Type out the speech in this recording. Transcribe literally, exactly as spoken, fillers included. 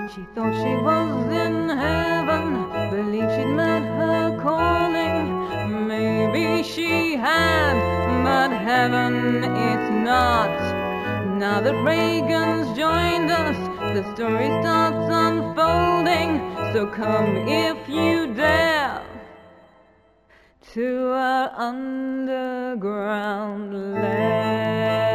She thought she was in heaven, believed she'd met her calling. Maybe she had, but heaven it's not. Now that Reagan's joined us, the story starts unfolding. So come if you dare to our underground lair.